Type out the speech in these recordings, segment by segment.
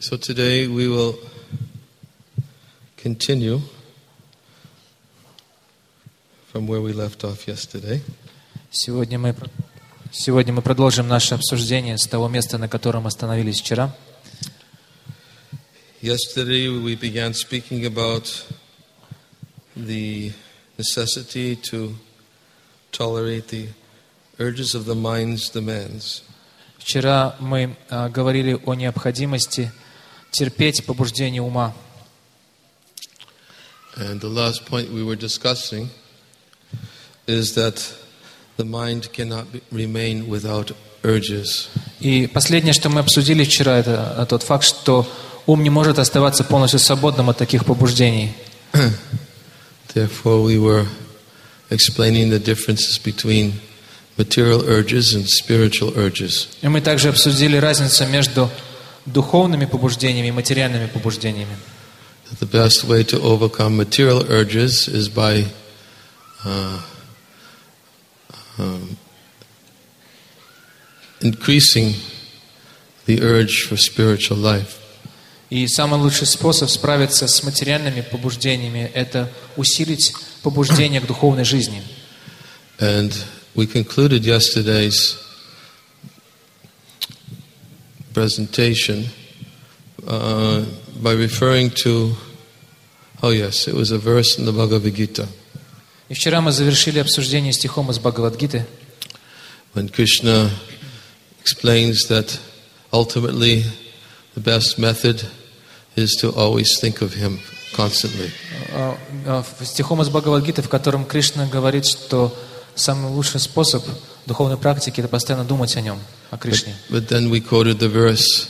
So today we will continue from where we left off yesterday. Сегодня мы продолжим наше обсуждение с того места, на котором остановились вчера. Yesterday we began speaking about the necessity to tolerate the urges of the mind's demands. Вчера мы говорили о необходимости терпеть побуждение ума. And the last point we were discussing is that the mind cannot remain without urges. И последнее, что мы обсудили вчера, это тот факт, что ум не может оставаться полностью свободным от таких побуждений. Therefore we were explaining the differences between material urges and spiritual urges. И мы также обсудили разницу между духовными побуждениями и материальными побуждениями. The best way to overcome material urges is by increasing the urge for spiritual life. И самый лучший способ справиться с материальными побуждениями – это усилить побуждение к духовной жизни. And we concluded yesterday's presentation by referring to, it was a verse in the Bhagavad Gita. И вчера мы завершили обсуждение стихом из Бхагавад-гиты, When Krishna explains that ultimately the best method is to always think of him constantly. стихом из Бхагавад-гиты, в котором Кришна говорит, что самый лучший способ духовной практики – это постоянно думать о нем, о Кришне. But then we quoted the verse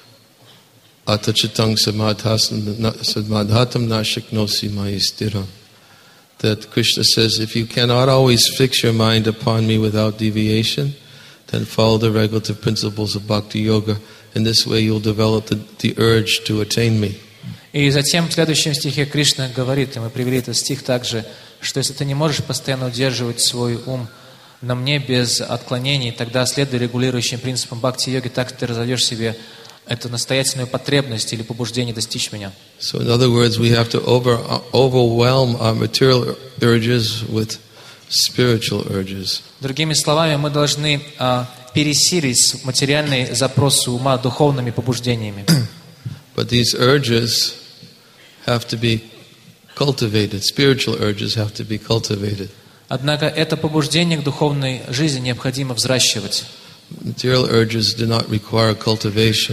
Atachitang samadhatam nashiknosi maistiram, that Krishna says, if you cannot always fix your mind upon me without deviation, then follow the regulative principles of Bhakti Yoga. In this way you'll develop the urge to attain me. И затем в следующем стихе Кришна говорит, и мы привели этот стих также, что если ты не можешь постоянно удерживать свой ум на мне без отклонений, тогда, следуя регулирующим принципам бхакти-йоги, так ты разовьешь себе эту настоятельную потребность или побуждение достичь меня. So in other words, we have to overwhelm our material urges with spiritual urges. Другими словами, мы должны пересилить материальные запросы ума духовными побуждениями. But these urges have to be cultivated. Spiritual urges have to be cultivated. Однако это побуждение к духовной жизни необходимо взращивать. Material urges do not require cultivation.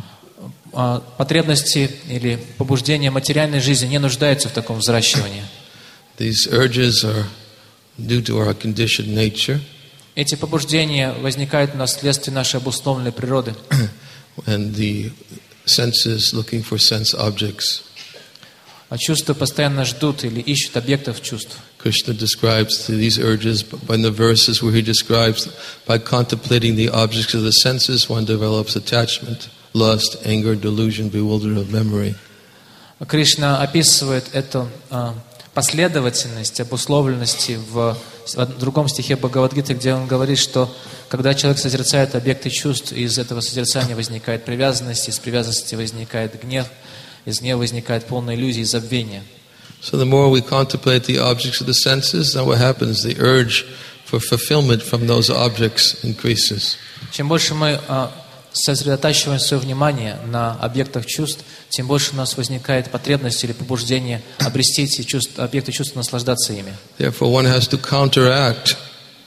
Потребности или побуждения материальной жизни не нуждаются в таком взращивании. These urges are due to our conditioned nature. Эти побуждения возникают у нас вследствие нашей обусловленной природы. And the senses looking for sense objects. А чувства постоянно ждут или ищут объектов чувств. Krishna describes these urges in the verses where he describes by contemplating the objects of the senses one develops attachment, lust, anger, delusion, bewilderment of memory. Кришна описывает эту последовательность обусловленности в другом стихе Бхагавад-гиты, где он говорит, что когда человек созерцает объекты чувств, из этого созерцания возникает привязанность, из привязанности возникает гнев, из гнева возникает полная иллюзия и забвение. So the more we contemplate the objects of the senses, then what happens? The urge for fulfillment from those objects increases. Чем больше мы сосредотачиваем свое внимание на объектах чувств, тем больше у нас возникает потребность или побуждение обрести эти объекты чувств, наслаждаться ими. Therefore, one has to counteract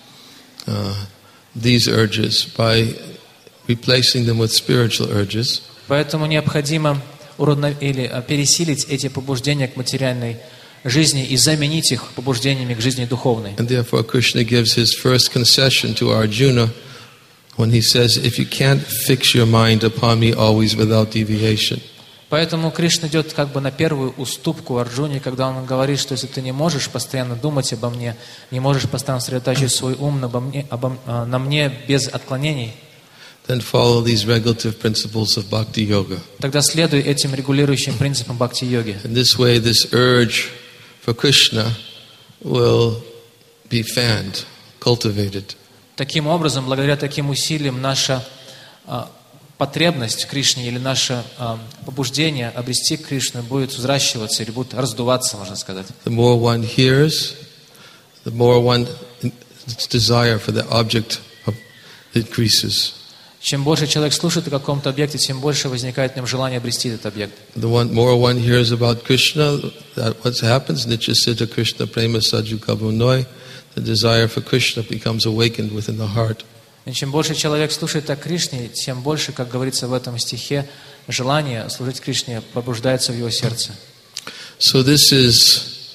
these urges by replacing them with spiritual urges. Поэтому необходимо пересилить эти побуждения к материальной жизни и заменить их побуждениями к жизни духовной. And therefore, Krishna gives his first concession to Arjuna when he says, if you can't fix your mind upon me always without deviation. Поэтому Кришна идет как бы на первую уступку Арджуне, когда он говорит, что если ты не можешь постоянно думать обо мне, не можешь постоянно сосредотачивать свой ум на мне без отклонений, then follow these regulative principles of Bhakti Yoga. Тогда следуй этим регулирующим принципам бхакти-йоги. In this way, this urge for Krishna will be fanned, cultivated. Таким образом, благодаря таким усилиям, наше потребность в Кришне или наше побуждение обрести Кришну будет взращиваться или будет раздуваться, можно сказать. The more one hears, the more one's desire for the object increases. Чем больше человек слушает о каком-то объекте, тем больше возникает в нем желание обрести этот объект. The more one hears about Krishna, that what happens, Nitya Siddha Krishna Prema Saju Kabunoi, the desire for Krishna becomes awakened within the heart. И чем больше человек слушает о Кришне, тем больше, как говорится в этом стихе, желание служить Кришне пробуждается в его сердце. So this is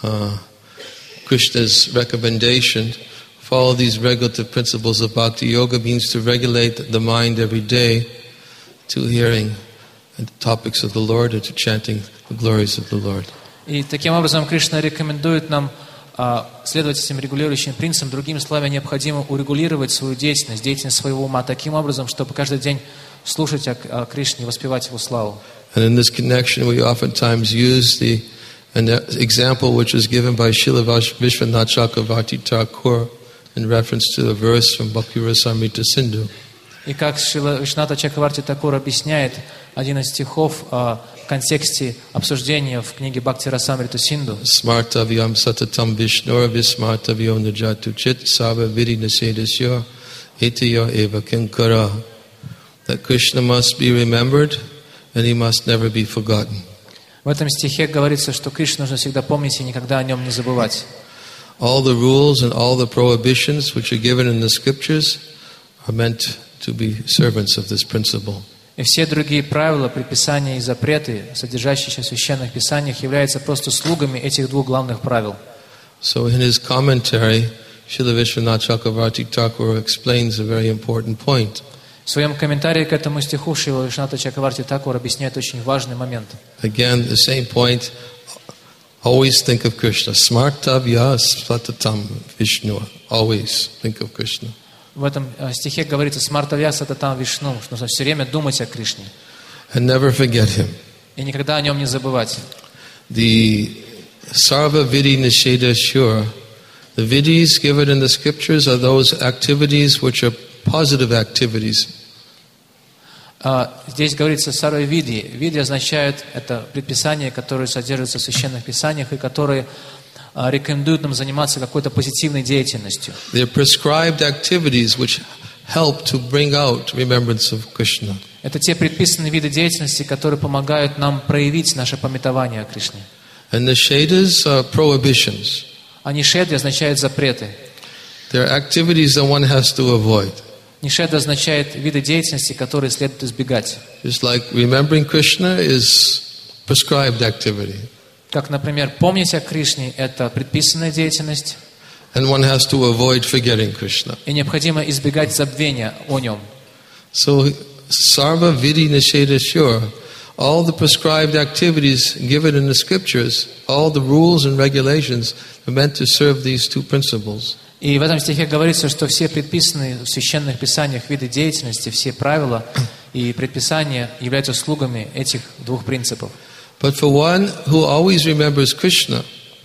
Krishna's recommendation. Follow these regulative principles of Bhakti Yoga means to regulate the mind every day to hearing the topics of the Lord and to chanting the glories of the Lord. И таким образом Кришна рекомендует нам следовать этим регулирующим принципам. Другими словами, необходимо урегулировать свою деятельность, деятельность своего ума таким образом, чтобы каждый день слушать о Кришне и воспевать Его славу. And in this connection, we oftentimes use an example which was given by Srila Vishwanath Chakravarti Thakur in reference to a verse from Bhakti Rasamrita Sindhu. И как Шрила Вишваната Чакраварти Такур объясняет один из стихов в контексте обсуждения в книге Бхакти Расамрита Синду. Smartavyam satatam vishnura vismartavyo najatu chit sava vidinasedasya itiya eva kinkara. That Krishna must be remembered and he must never be forgotten. В этом стихе говорится, что Кришну нужно всегда помнить и никогда о нем не забывать. All the rules and all the prohibitions which are given in the scriptures are meant to be servants of this principle. И все другие правила, предписания и запреты, содержащиеся в священных писаниях, являются просто слугами этих двух главных правил. So in his commentary, Srila Vishwanath Chakravarti Thakur explains a very important point. В своем комментарии к этому стиху Шрила Вишваната Чакраварти Такур объясняет очень важный момент. Again, the same point. Always think of Krishna. Smartavya satatam Vishnu. Always think of Krishna. В этом стихе говорится «Смартавья сататам Вишну», что нужно все время думать о Кришне. And never forget him. И никогда о нем не забывать. The Sarva Vidi Nisheda Shura, the vidis given in the scriptures are those activities which are positive activities. Здесь говорится «Сарва Види». Види означает это предписания, которые содержатся в священных писаниях и которые рекомендуют нам заниматься какой-то позитивной деятельностью. They're prescribed activities which help to bring out remembrance of Krishna. Это те предписанные виды деятельности, которые помогают нам проявить наше памятование о Кришне. And the Shedas are prohibitions. А нишеды означают запреты. They're activities that one has to avoid. Нишеда означает виды деятельности, которые следует избегать. Just like remembering Krishna is prescribed activity. Как, например, помнить о Кришне – это предписанная деятельность. And one has to avoid forgetting Krishna. И необходимо избегать забвения о нем. So, Sarva Vidi Nisheda Shura, all the prescribed activities given in the scriptures, all the rules and regulations are meant to serve these two principles. И в этом стихе говорится, что все предписанные в священных писаниях виды деятельности, все правила и предписания являются слугами этих двух принципов. But for one who always remembers Krishna,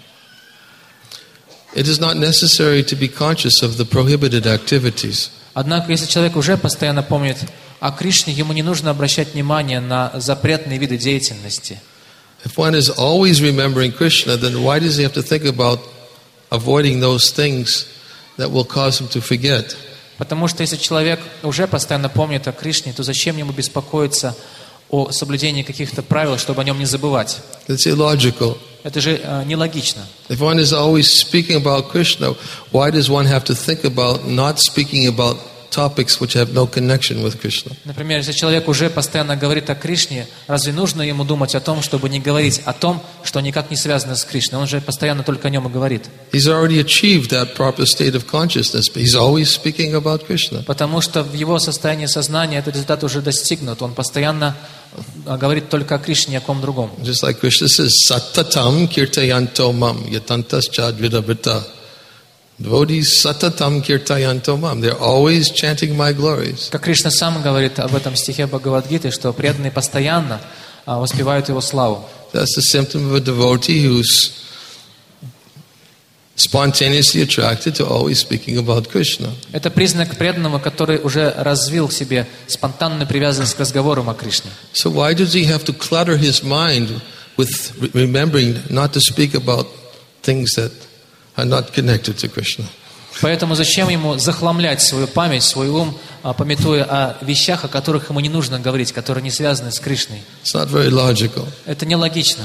it is not necessary to be conscious of the prohibited activities. Однако, если человек уже постоянно помнит о Кришне, ему не нужно обращать внимание на запретные виды деятельности. If one is always remembering Krishna, then why does he have to think about avoiding those things that will cause him to forget? Потому что если человек уже постоянно помнит о Кришне, то зачем ему беспокоиться о соблюдении каких-то правил, чтобы о нем не забывать? It's illogical. Это же нелогично. If one is always speaking about Krishna, why does one have to think about not speaking about topics which have no connection with Krishna? Например, если человек уже постоянно говорит о Кришне, разве нужно ему думать о том, чтобы не говорить о том, что никак не связано с Кришной? Он же постоянно только о нем и говорит. He's already achieved that proper state of consciousness, but he's always speaking about Krishna. Потому что в его состоянии сознания этот результат уже достигнут. Он постоянно говорит только о Кришне, ни о ком другом. Just like Krishna says, Satatam kirtayanto mam yatantas chadvidavita. Devotees satatam kirtayanto mam. They're always chanting my glories. Как Кришна сам говорит об этом стихе Бхагавад-гиты, что преданные постоянно воспевают его славу. That's the symptom of a devotee who's spontaneously attracted to always speaking about Krishna. Это признак преданного, который уже развил в себе спонтанную привязанность к разговорам о Кришне. So why does he have to clutter his mind with remembering not to speak about things that are not connected to Krishna? Поэтому зачем ему захламлять свою память, свой ум, памятуя о вещах, о которых ему не нужно говорить, которые не связаны с Кришной? It's not very logical. Это нелогично.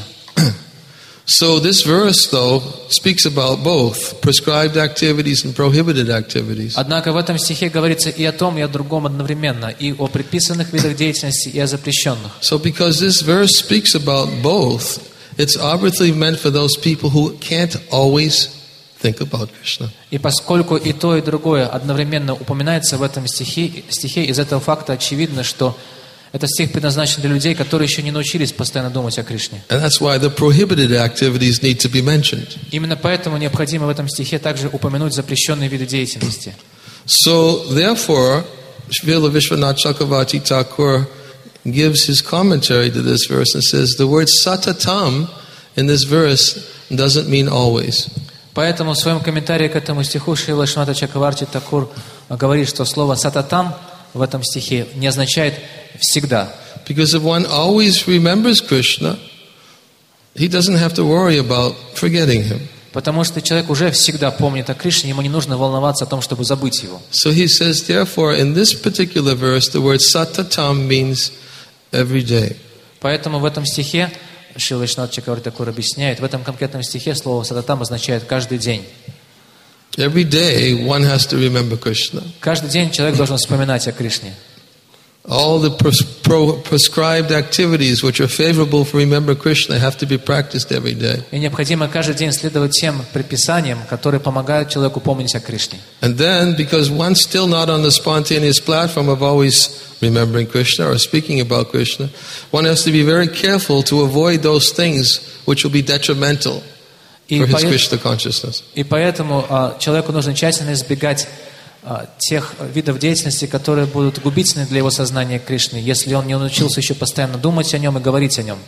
So this verse, though, speaks about both prescribed activities and prohibited activities. Однако в этом стихе говорится и о том, и о другом одновременно, и о предписанных видах деятельности, и о запрещенных. So because this verse speaks about both, it's obviously meant for those people who can't always think about Krishna. И поскольку и то, и другое одновременно упоминается в этом стихе, из этого факта очевидно, что этот стих предназначен для людей, которые еще не научились постоянно думать о Кришне. And that's why the prohibited activities need to be mentioned. Именно поэтому необходимо в этом стихе также упомянуть запрещенные виды деятельности. So therefore, Srila Vishwanath Chakravarti Thakur gives his commentary to this verse and says the word satatam in this verse doesn't mean always. Поэтому в своем комментарии к этому стиху Шрила Вишванатха Чакраварти Такур говорит, что слово «сататам» в этом стихе не означает «всегда». Because if one always remembers Krishna, he doesn't have to worry about forgetting him. Потому что человек уже всегда помнит о Кришне, ему не нужно волноваться о том, чтобы забыть его. So he says, therefore, in this particular verse, the word satatam means every day. Поэтому в этом стихе Шрила Вишванатха Чакраварти Такур объясняет, в этом конкретном стихе слово «сататам» означает «каждый день». Every day one has to remember Krishna. Каждый день человек должен вспоминать о Кришне. All the prescribed activities which are favorable for remember Krishna have to be practiced every day. И необходимо каждый день следовать тем предписаниям, которые помогают человеку помнить о Кришне. And then, because one's still not on the spontaneous platform of always remembering Krishna or speaking about Krishna, one has to be very careful to avoid those things which will be detrimental for his Krishna consciousness. И поэтому человеку нужно тщательно избегать тех видов деятельности, которые будут губительны для его сознания Кришны, если он не научился еще постоянно думать о нем и говорить о нем.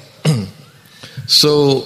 So,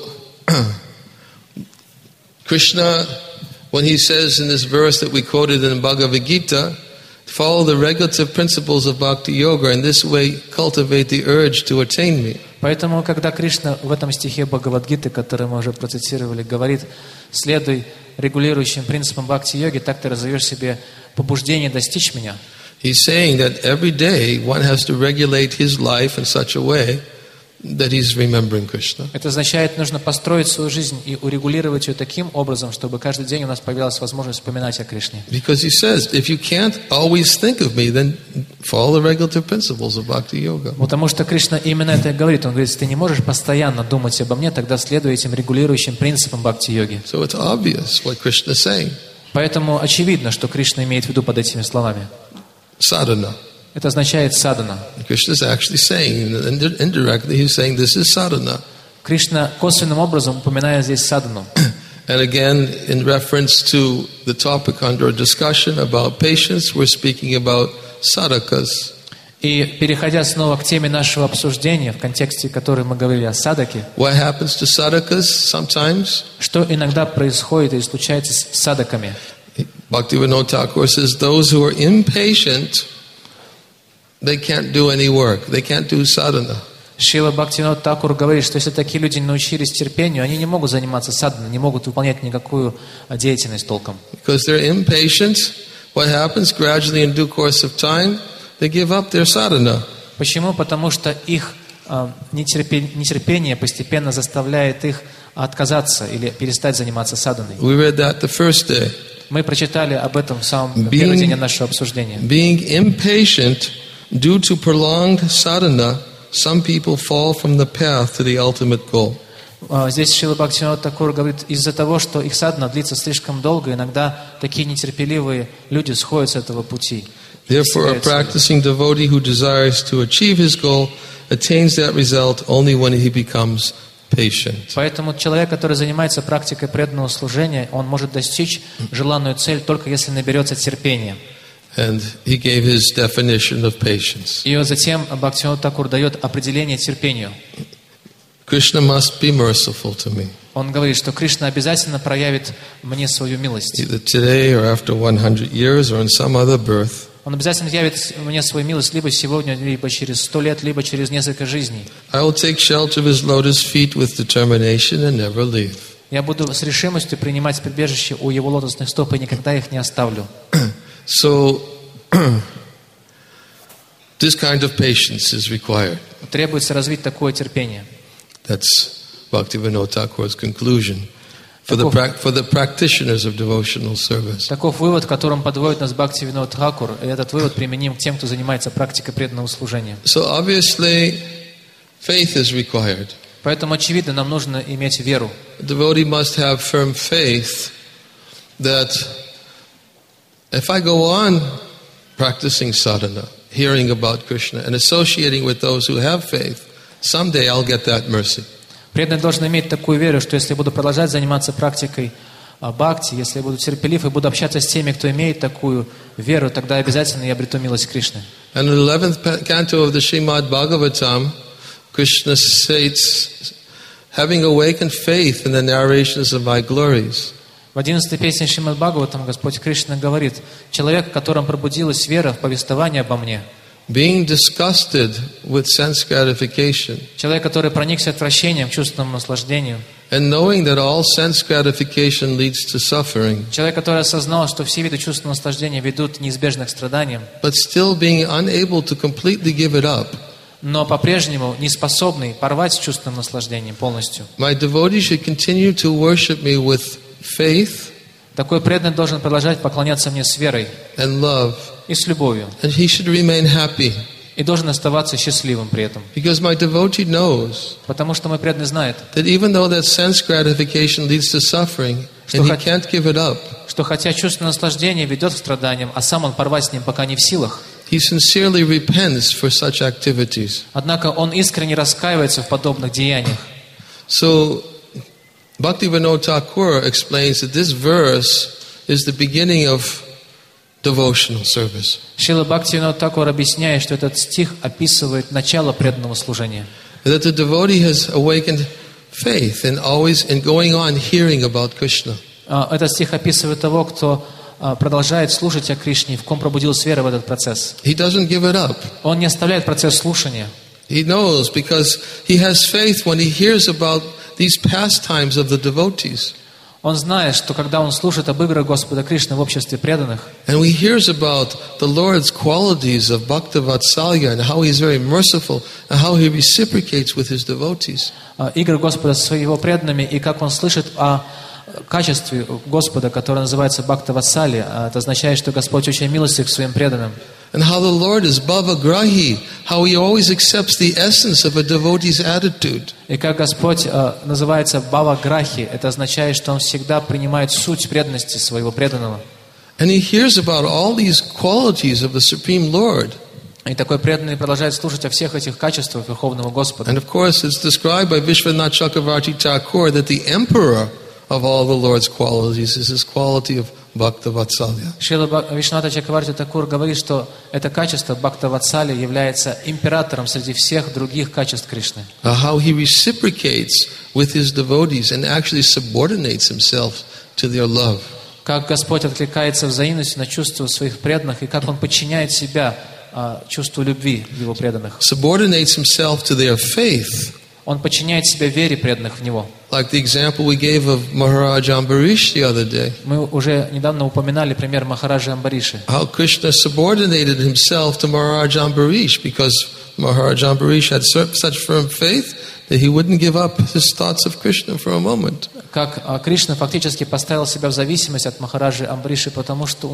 Krishna, when he says in this verse that we quoted in Bhagavad Gita, follow the regulative principles of Bhakti Yoga, and this way cultivate the urge to attain me. Поэтому, когда Кришна в этом стихе Бхагавад-гиты, который мы уже процитировали, говорит, следуй регулирующим принципам бхакти-йоги, так ты развиваешь себе побуждение достичь меня. He's saying that every day one has to regulate his life in such a way that he's remembering Krishna. Это означает, нужно построить свою жизнь и урегулировать ее таким образом, чтобы каждый день у нас появилась возможность вспоминать о Кришне. Because he says, if you can't always think of me, then follow the regulative principles of Bhakti Yoga. Потому что Кришна именно это и говорит. Он говорит, если ты не можешь постоянно думать обо мне, тогда следуй этим регулирующим принципам бхакти-йоги. So it's obvious what Krishna is saying. Поэтому очевидно, что Кришна имеет в виду под этими словами. Sadhana. Это означает садхана. Krishna is actually saying, indirectly, he's saying this is sadhana. Кришна косвенным образом упоминает здесь садхану. And again, in reference to the topic under discussion about patience, we're speaking about sadhakas. И переходя снова к теме нашего обсуждения, в контексте которой мы говорили о садаке, What happens to sadhakas sometimes? что иногда происходит и случается с садаками? Bhaktivinoda Thakur says, those who are impatient, they can't do any work. They can't do sadhana. Шрила Бхактивинода Такур говорит, что если такие люди научились терпению, они не могут заниматься садханой, не могут выполнять никакую деятельность толком. Because they're impatient, what happens gradually in due course of time, they give up their sadhana. Почему? Потому что их нетерпение постепенно заставляет их отказаться или перестать заниматься садханой. We read that the first day. Мы прочитали об этом в самом первый день нашего обсуждения. Being impatient due to prolonged sadhana, some people fall from the path to the ultimate goal. Здесь Шрила Бхактивинода Такур говорит, из-за того, что их садхана длится слишком долго, иногда такие нетерпеливые люди сходят с этого пути. Therefore, a practicing devotee who desires to achieve his goal attains that result only when he becomes patient. Поэтому человек, который занимается практикой преданного служения, он может достичь желанную цель только если наберется терпения. And he gave his definition of patience. И затем Бхактивинода Такур дает определение терпению. Krishna must be merciful to me. Он говорит, что Кришна обязательно проявит мне свою милость. Either today or after 100 years or in some other birth. Он обязательно явит мне свою милость либо сегодня, либо через 100 лет, либо через несколько жизней. I will take shelter of his lotus feet with determination and never leave. Я буду с решимостью принимать прибежище у его лотосных стоп и никогда их не оставлю. So, this kind of patience is required. Требуется развить такое терпение. That's Bhaktivinoda Thakur's conclusion for the practitioners of devotional service. Таков вывод, которым подводит нас Бхактивинод Тхакур, и этот вывод применим к тем, кто занимается практикой преданного служения. So obviously, faith is required. Поэтому, очевидно, нам нужно иметь веру. A devotee must have firm faith that if I go on practicing sadhana, hearing about Krishna and associating with those who have faith, someday I'll get that mercy. Преданный должен иметь такую веру, что если я буду продолжать заниматься практикой бхакти, если я буду терпелив и буду общаться с теми, кто имеет такую веру, тогда обязательно я обрету милость Кришны. And in the 11th canto of the Srimad Bhagavatam, Krishna states, having awakened faith in the narrations of my glories. В 11-й песне Шримад Бхагаватам Господь Кришна говорит: человек, в котором пробудилась вера в повествование обо мне, being disgusted with sense gratification, человек, который проникся отвращением к чувственному наслаждению, and knowing that all sense gratification leads to suffering, человек, который осознал, что все виды чувственного наслаждения ведут неизбежно к страданиям, but still being unable to completely give it up, но по-прежнему не способный порвать с чувственным наслаждением полностью. my devotee should continue to worship me with faith Такой преданный должен продолжать поклоняться мне с верой and love, и с любовью, and he should remain happy, и должен оставаться счастливым при этом. because my devotee knows Потому что мой преданный знает, that even though that sense gratification leads to suffering, and he can't give it up, что хотя чувственное наслаждение ведет к страданиям, а сам он порвать с ним пока не в силах, he sincerely repents for such activities. однако он искренне раскаивается в подобных деяниях. So, Bhaktivinoda Thakur explains that this verse is the beginning of devotional service. Шрила Бхактивинод Тхакур объясняет, что этот стих описывает начало преданного служения. That the devotee has awakened faith and always in going on hearing about Krishna. Этот стих описывает того, кто продолжает слушать о Кришне, в ком пробудилась вера в этот процесс. He doesn't give it up. Он не оставляет процесс слушания. He knows because he has faith when he hears about these pastimes of the devotees. Он знает, что когда он слушает об играх Господа Кришны в обществе преданных, And he hears about the Lord's qualities of Bhakta-vatsalya and how he is very merciful and how he reciprocates with his devotees. игры Господа с его преданными, и как он слышит о качестве Господа, которое называется Бхакта-ватсали, это означает, что Господь очень милостив к своим преданным. And how the Lord is bhavagrahi, how he always accepts the essence of a devotee's attitude. И как Господь называется Бхава-грахи, это означает, что Он всегда принимает суть преданности своего преданного. And he hears about all these qualities of the Supreme Lord. И такой преданный продолжает слушать о всех этих качествах Верховного Господа. And of course it's described by Vishwanath Chakravarti Thakur that the emperor of all the Lord's qualities is his quality of Bhakta-vatsalya. Шрила Вишванатха Чакраварти Такур говорит, что это качество Бхакта-ватсали является императором среди всех других качеств Кришны. How he reciprocates with his devotees and actually subordinates himself to their love. Как Господь откликается взаимностью на чувства своих преданных, и как Он подчиняет себя чувству любви Его преданных. Subordinates himself to their faith. Он подчиняет себя вере преданных в Него. Like the example we gave of Maharaj Ambarish the other day. Мы уже недавно упоминали пример Махараджа Амбариши. How Krishna subordinated himself to Maharaj Ambarish because Maharaj Ambarish had such firm faith that he wouldn't give up his thoughts of Krishna for a moment. Как Кришна фактически поставил себя в зависимость от Махараджи Амбариши, потому что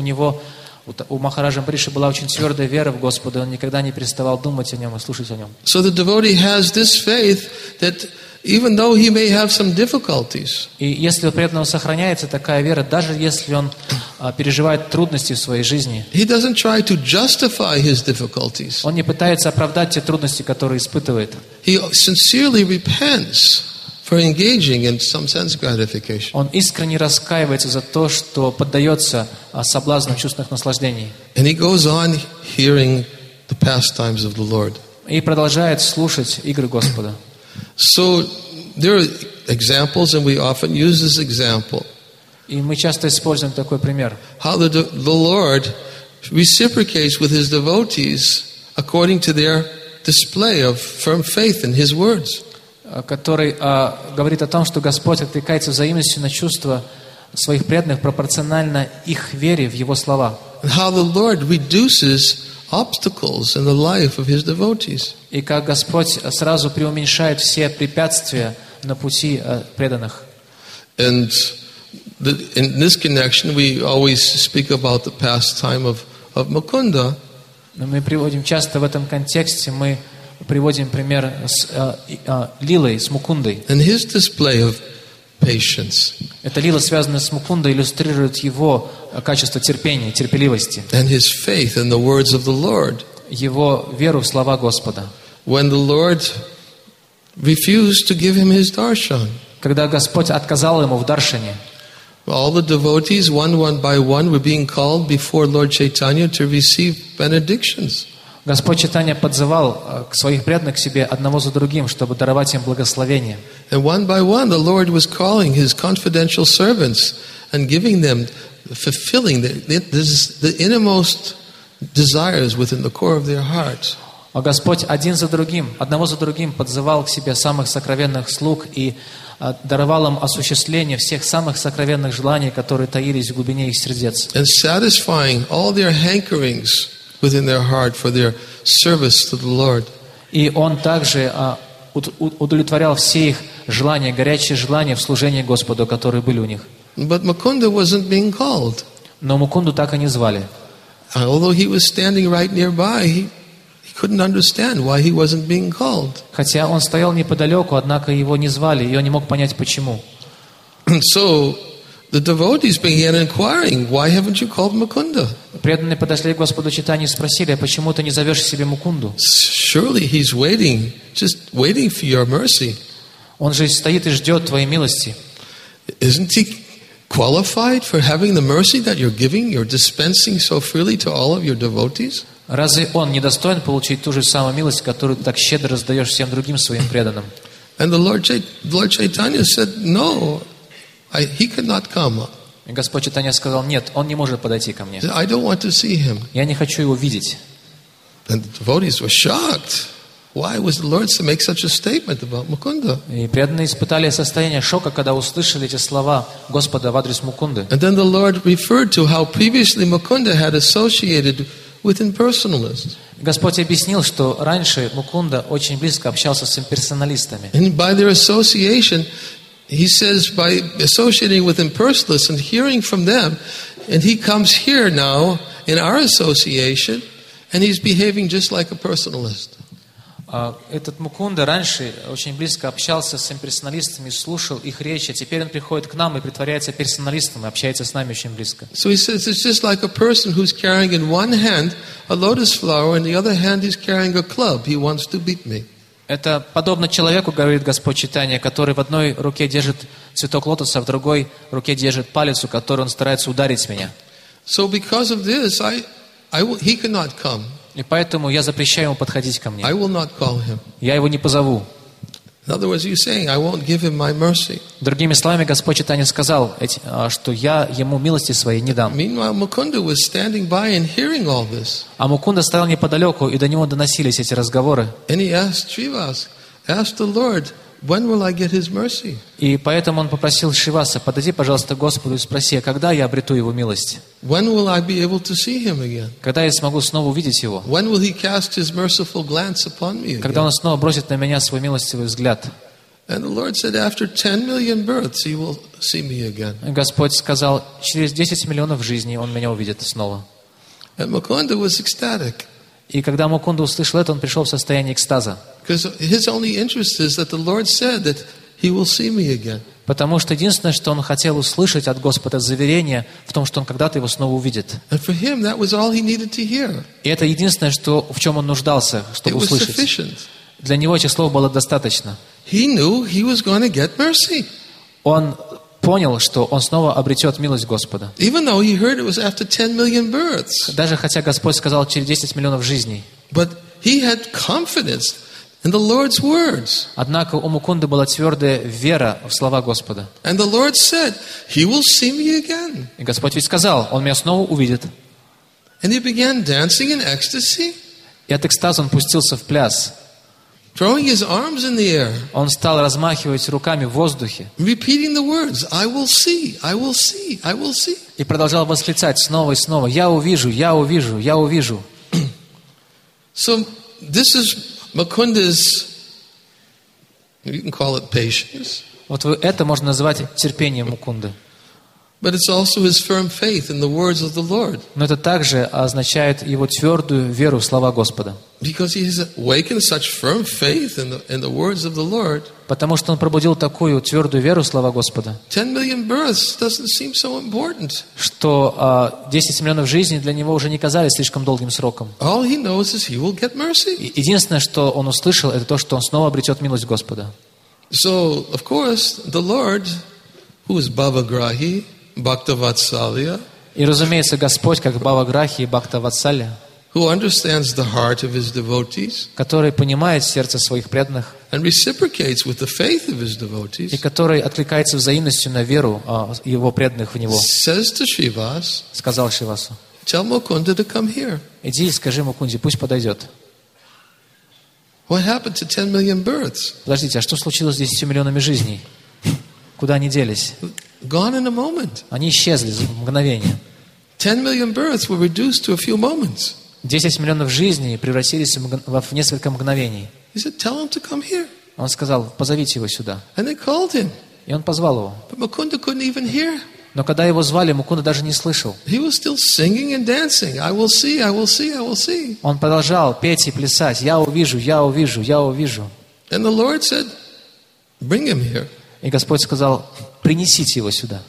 у Махараджа Амбариши была очень твердая вера в Господа, он никогда не переставал думать о Нем и слушать о Нем. So the devotee has this faith that even though he may have some difficulties, И если у преданного сохраняется такая вера, даже если он переживает трудности в своей жизни, he doesn't try to justify his difficulties. он не пытается оправдать те трудности, которые испытывает. He sincerely repents for engaging in some sense gratification. Он искренне раскаивается за то, что поддается соблазну чувственных наслаждений. And he goes on hearing the pastimes of the Lord. И продолжает слушать игры Господа. So there are examples, and we often use this example, И мы часто используем такой пример. how the Lord reciprocates with His devotees according to their display of firm faith in His words. Который говорит о том, что Господь откликается взаимностью на чувства своих преданных пропорционально их вере в Его слова. And how the Lord reduces obstacles in the life of His devotees. И как Господь сразу преуменьшает все препятствия на пути преданных. And in this connection, we always speak about the pastime of Mukunda. Мы приводим часто в этом контексте, мы приводим пример с Лилой, с Мукундой. And his display of patience. Эта Лила, связанная с Мукундой, иллюстрирует его качество терпения, терпеливости. And his faith in the words of the Lord. Его веру в слова Господа. When the Lord refused to give him his darshan. Когда Господь отказал ему в даршане, all the devotees, one by one, were being called before Lord Chaitanya to receive benedictions. Господь Чайтанья подзывал к своих преданных к себе одного за другим, чтобы даровать им благословение. And one by one, the Lord was calling His confidential servants and giving them, fulfilling the innermost desires within the core of their heart. А Господь одного за другим подзывал к себе самых сокровенных слуг и даровал им осуществление всех самых сокровенных желаний, которые таились в глубине их сердец. And satisfying all their hankerings within their heart for their service to the Lord. И Он также удовлетворял все их желания, горячие желания в служении Господу, которые были у них. But Mukunda wasn't being called. Но Мукунду так и не звали. Although he was standing right nearby, he couldn't understand why he wasn't being called. Хотя он стоял неподалеку, однако его не звали, и он не мог понять, почему. And so the devotees began inquiring, why haven't you called Mukunda? Преданные подошли к Господу Чайтанье и спросили, а почему ты не зовешь себе Мукунду? Surely he's waiting, just waiting for your mercy. Он же стоит и ждет твоей милости. Isn't he qualified for having the mercy that you're giving, you're dispensing so freely to all of your devotees? Разве он не достоин получить ту же самую милость, которую ты так щедро раздаешь всем другим своим преданным? And the Lord Chaitanya said, no, he could not come. И Господь Чайтанья сказал, нет, он не может подойти ко мне. I don't want to see him. Я не хочу его видеть. And the devotees were shocked. Why was the Lord to make such a statement about Mukunda? И преданные испытали состояние шока, когда услышали эти слова Господа в адрес Мукунды. And then the Lord referred to how previously Mukunda had associated with impersonalists. Господь объяснил, что раньше Мукунда очень близко общался с имперсоналистами. And by their association, he says, by associating with impersonalists and hearing from them, and he comes here now in our association, and he's behaving just like a personalist. Этот Мукунда раньше очень близко общался с имперсоналистами, слушал их речи, а теперь он приходит к нам и притворяется персоналистом, и общается с нами очень близко. So he says it's just like a person who's carrying in one hand a lotus flower, and in the other hand he's carrying a club. He wants to beat me. Это подобно человеку, говорит Господь Чайтанья, который в одной руке держит цветок лотоса, а в другой руке держит палицу, которой он старается ударить меня. So because of this, he cannot come. И поэтому я запрещаю ему подходить ко мне. I will not call him. Я его не позову. In other words, he's saying, I won't give him my mercy. Другими словами, Господь Чайтанья сказал, что я ему милости своей не дам. Meanwhile, Mukunda was standing by and hearing all this. А Мукунда стоял неподалеку, и до него доносились эти разговоры. And he asked the Lord, when will I get his mercy? И поэтому он попросил Шриваса, подойди, пожалуйста, к Господу и спроси, а когда я обрету его милость? When will I be able to see him again? Когда я смогу снова увидеть его? When will he cast his merciful glance upon me Когда again? он снова бросит на меня свой милостивый взгляд? And the Lord said, after 10 million births, he will see me again. И Господь сказал, через 10 миллионов жизней он меня увидит снова. And Mukunda was ecstatic. И когда Мукунда услышал это, он пришел в состояние экстаза. Because his only interest is that the Lord said that he will see me again. Потому что единственное, что он хотел услышать от Господа, заверение в том, что он когда-то его снова увидит. And for him, that was all he needed to hear. И это единственное, в чем он нуждался, It чтобы was услышать. sufficient. Для него этих слов было достаточно. He knew he was going to get mercy. Он понял, что он снова обретет милость Господа. Even though he heard it was after 10 million births. Даже хотя Господь сказал через 10 миллионов жизней. But he had confidence in the Lord's words. Однако у Мукунды была твердая вера в слова Господа. And the Lord said, He will see me again. И Господь ведь сказал, Он меня снова увидит. And he began dancing in ecstasy, И от экстаза он пустился в пляс. throwing his arms in the air, Он стал размахивать руками в воздухе repeating the words, I will see, I will see, I will see. и продолжал восклицать снова и снова: «Я увижу, я увижу, я увижу». So this is Mukunda's, you can call it patience, Вот это можно назвать терпением Мукунды. but it's also his firm faith in the words of the Lord, Но это также означает его твердую веру в слова Господа. because he has awakened such firm faith in the words of the Lord. Потому что он пробудил такую твердую веру в слова Господа, 10 million births doesn't seem so important. что 10 миллионов жизней для него уже не казались слишком долгим сроком. All he knows is he will get mercy. И единственное, что он услышал, это то, что он снова обретет милость Господа. So, of course, the Lord, who is Bhavagrahi, Bhaktavatsalya, И, разумеется, Господь, как Бхаваграхи и Бхактаватсалия, who understands the heart of his devotees который понимает сердце своих преданных and reciprocates with the faith of his и devotees, который откликается взаимностью на веру его преданных в Него, says to Srivas, сказал Шривасу: tell Mukunda to come here. «Иди и скажи Мукунде, пусть подойдет». What happened to 10 million births? Подождите, а что случилось с 10 миллионами жизней? Куда они делись? Gone in a moment. Они исчезли за мгновение. 10 million births were reduced to a few moments. 10 миллионов жизней превратились в несколько мгновений. He said, tell him to come here. Он сказал: «Позовите его сюда». And they called him. И он позвал его. But Mukunda couldn't even hear. Но когда его звали, Мукунда даже не слышал. He was still singing and dancing. I will see, I will see, I will see. Он продолжал петь и плясать: «Я увижу, я увижу, я увижу». And the Lord said, bring him here. И Господь сказал: «Принесите его сюда».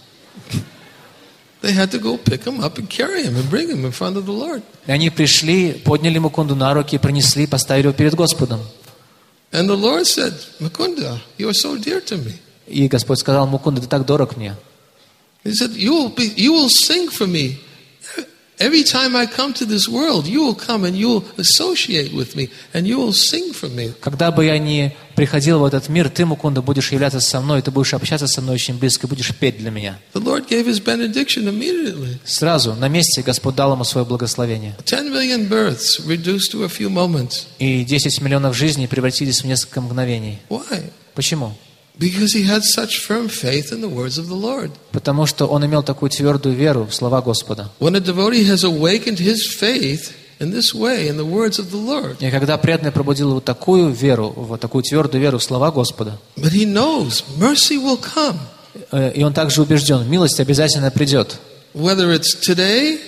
They had to go pick him up and carry him and bring him in front of the Lord. И они пришли, подняли Мукунду на руки, принесли, поставили его перед Господом. And the Lord said, Mukunda, you are so dear to me. И Господь сказал: «Мукунда, ты так дорог мне». He said, you will sing for me. Every time I come to this world, you will come and you will associate with me and you will sing for me. Когда бы я ни приходил в этот мир, ты, Мукунда, будешь являться со мной, ты будешь общаться со мной очень близко, будешь петь для меня. The Lord gave his benediction immediately. Сразу, на месте, Господь дал ему свое благословение. 10 million births reduced to a few moments. И 10 миллионов жизней превратились в несколько мгновений. Why? Почему? Because he had such firm faith in the words of the Lord. Потому что он имел такую твердую веру в слова Господа. When a devotee has awakened his faith in this way, in the words of the Lord, И когда преданный пробудил вот такую веру, вот такую твердую веру в слова Господа, but he knows mercy will come. и он также убежден, милость обязательно придет. Whether it's today,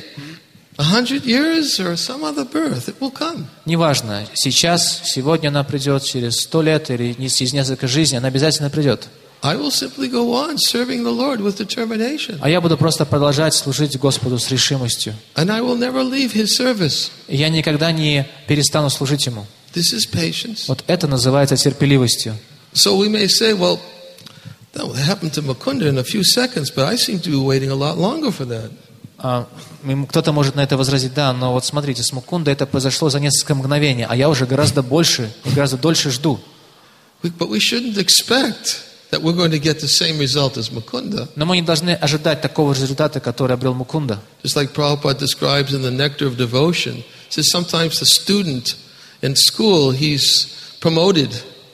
100 years, or some other birth, it will come. Неважно, сейчас, сегодня она придет, через 100 лет или через несколько жизней, она обязательно придет. I will simply go on serving the Lord with determination. А я буду просто продолжать служить Господу с решимостью. And I will never leave His service. И я никогда не перестану служить Ему. This is patience. Вот это называется терпеливостью. So we may say, well, that happened to Mukunda in a few seconds, but I seem to be waiting a lot longer for that. Кто-то может на это возразить: да, но вот смотрите, с Мукундой это произошло за несколько мгновений, а я уже гораздо больше и гораздо дольше жду. But we shouldn't expect that we're going to get the same result as Mukunda. Но мы не должны ожидать такого же результата, который обрел Мукунда. Just like Prabhupada describes in the Nectar of Devotion, says sometimes the student in school, he's promoted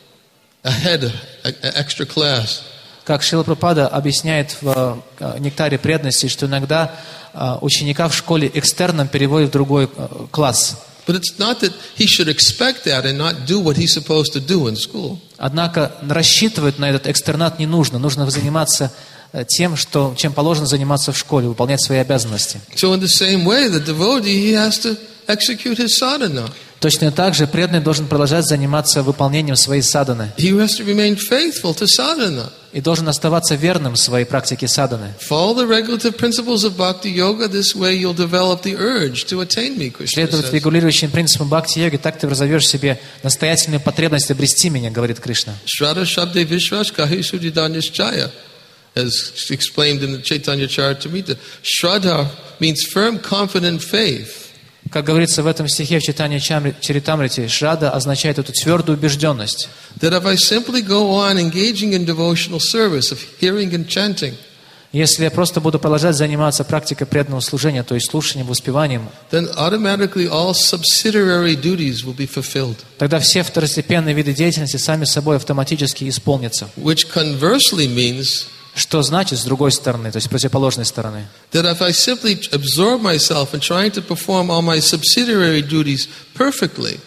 ahead, an extra class. Как Шрила Прабхупада объясняет в «Нектаре преданности», что иногда ученика в школе экстерном переводят в другой класс. But it's not that he should expect that and not do what he's supposed to do in school. Однако рассчитывать на этот экстернат не нужно. Нужно заниматься тем, чем положено заниматься в школе, выполнять свои обязанности. So in the same way, the devotee, he has to execute his sadhana. Точно так же преданный должен продолжать заниматься выполнением своей садханы. He has to remain faithful to sadhana. И должен оставаться верным в своей практике садханы. Follow the regulative principles of bhakti yoga. This way you'll develop the urge to attain me, Krishna Следовать says. регулирующим принципам бхакти-йоги, так ты разовьешь в себе настоятельную потребность обрести меня, говорит Кришна. Shraddha shabde vishwas kahi sudhidanyashchaya, as explained in the Chaitanya Charitamrita. Shraddha means firm, confident faith. Как говорится в этом стихе в читании Чаритамрити, шрада означает эту твердую убежденность. That if I simply go on engaging in devotional service, of hearing and chanting, Если я просто буду продолжать заниматься практикой преданного служения, то есть слушанием, воспеванием, then automatically all subsidiary duties will be fulfilled. тогда все второстепенные виды деятельности сами собой автоматически исполнятся. Which conversely means Что значит с другой стороны, то есть с противоположной стороны? that if I simply absorb myself in trying to perform all my subsidiary duties perfectly,